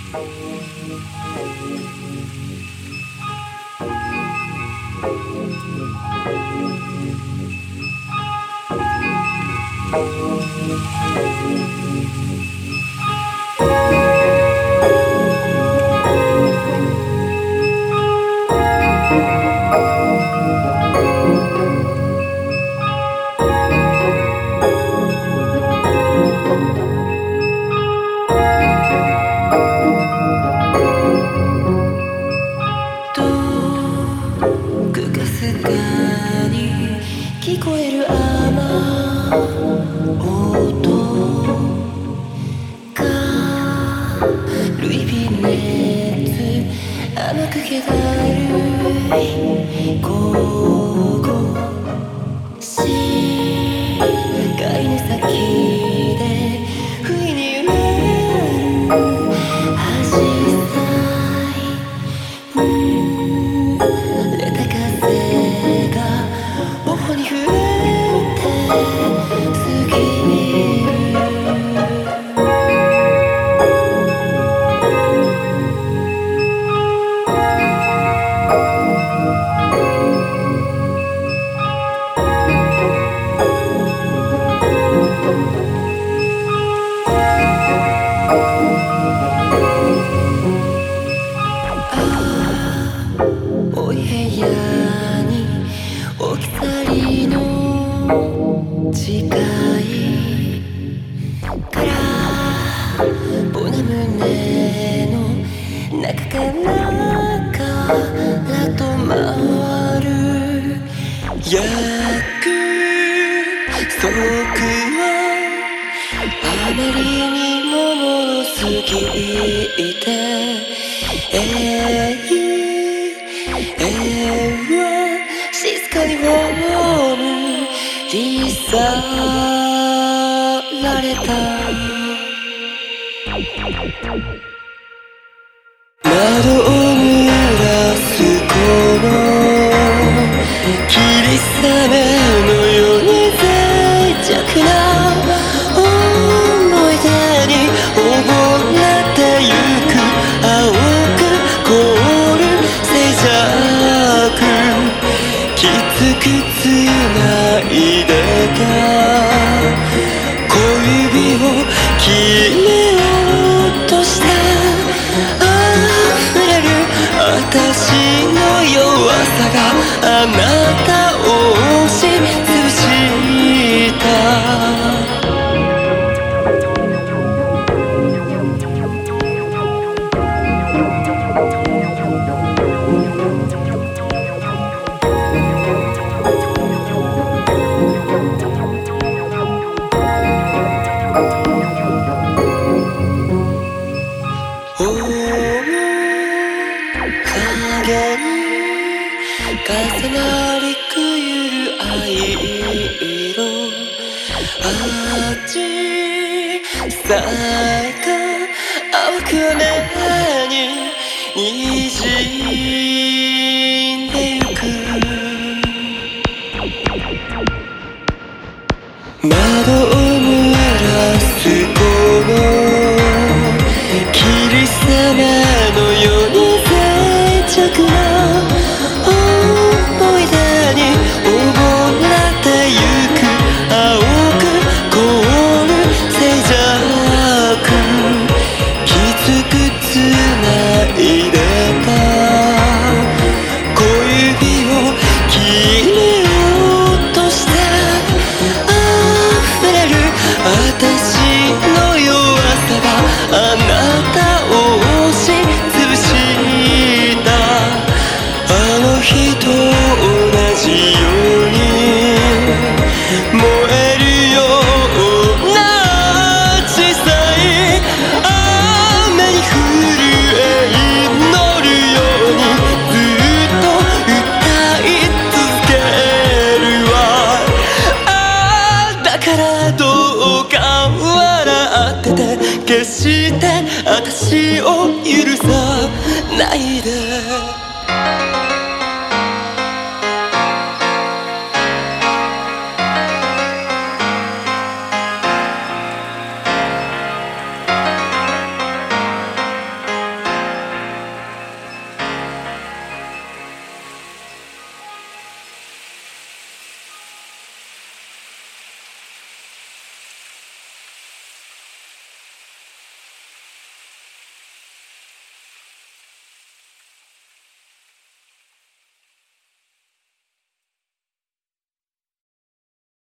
聞こえる雨音軽い微熱甘く気だるい午後視界の先で不意に揺れる紫陽花濡れた風が頬に触れて過ぎる青い部屋に置き去りの誓いからぼな胸の中からと回る約束はあまりにももろすぎて静かにホームに去られた窓を濡らすこの霧雨のように脆弱な思い出に溺れてゆく青く凍る静寂きつくつないでた小指を決めようとした溢れる私の弱さがあなたを押しつぶした影に重なりくゆる藍色味さえが青く雨ににじんでゆく窓を濡らすこの霧雨のように脆弱な思い出に溺れてゆく青く凍る静寂きつくつないでた小指を決めようとして溢れる私の弱さがあなたを押しつぶしたあの日と同じように燃えるような小さい雨に震え祈るようにずっと歌い続けるわだからどうか笑ってて決して私を許さないで